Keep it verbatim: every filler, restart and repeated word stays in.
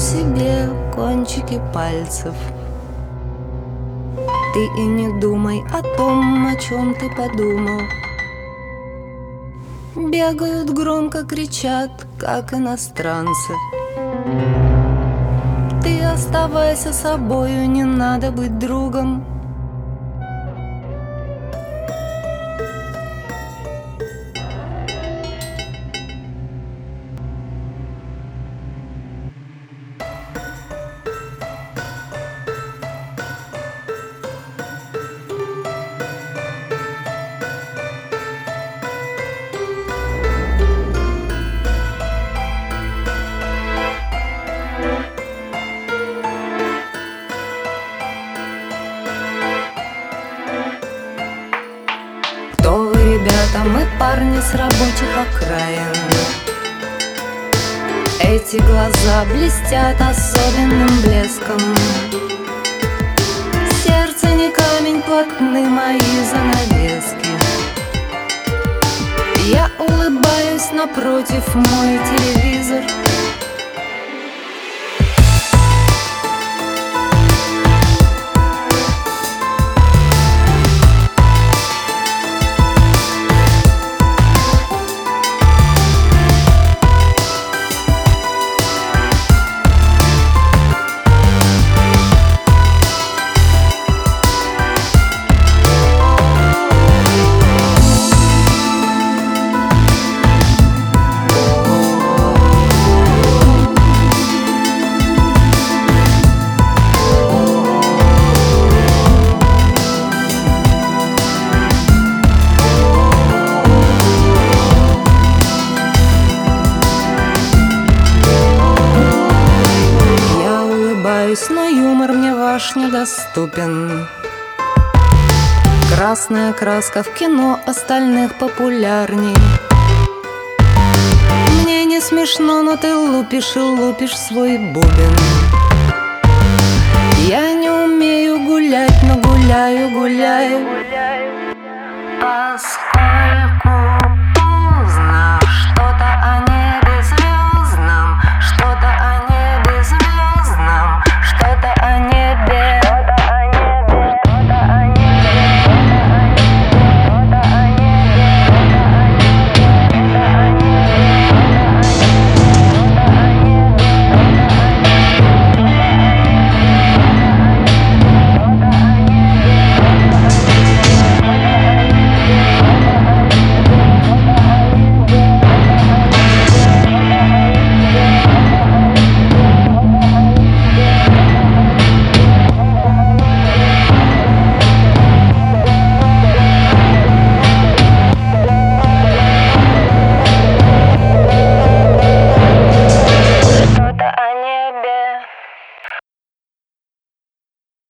себе кончики пальцев. Ты и не думай о том, о чем ты подумал. Бегают, громко кричат, как иностранцы. Ты оставайся собою, не надо быть другом. Кто вы, ребята? Мы парни с рабочих окраин. Эти глаза блестят особенным блеском. Сердце не камень, плотны мои занавески. Я улыбаюсь, напротив мой телевизор. Но юмор мне ваш недоступен. Красная краска в кино остальных популярней. Мне не смешно, но ты лупишь и лупишь свой бубен. Я не умею гулять, но гуляю, гуляю. Поскольку